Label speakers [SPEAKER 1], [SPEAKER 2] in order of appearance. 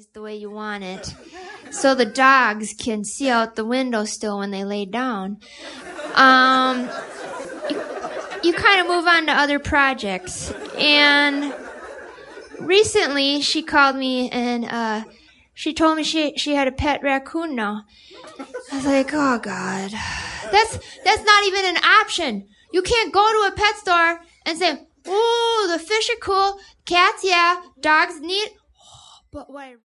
[SPEAKER 1] sized the way you want it, so the dogs can see out the window still when they lay down. You kind of move on to other projects. And recently she called me and she told me she had a pet raccoon now. I was like, oh God, that's not even an option. You can't go to a pet store and say, oh, the fish are cool, cats, yeah, dogs neat. But what